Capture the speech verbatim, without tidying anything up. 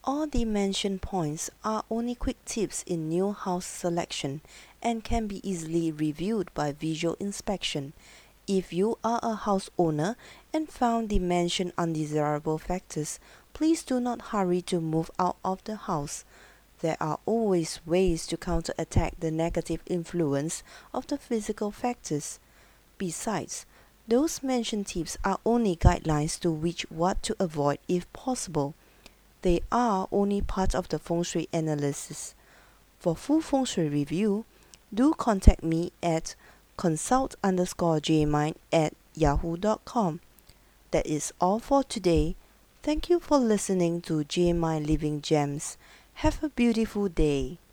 All the mentioned points are only quick tips in new house selection and can be easily reviewed by visual inspection. If you are a house owner and found the mentioned undesirable factors, please do not hurry to move out of the house. There are always ways to counterattack the negative influence of the physical factors. Besides, those mentioned tips are only guidelines to which what to avoid if possible. They are only part of the feng shui analysis. For full feng shui review, do contact me at consult underscore jmind at yahoo dot com. That is all for today. Thank you for listening to J Mind Living Gems. Have a beautiful day.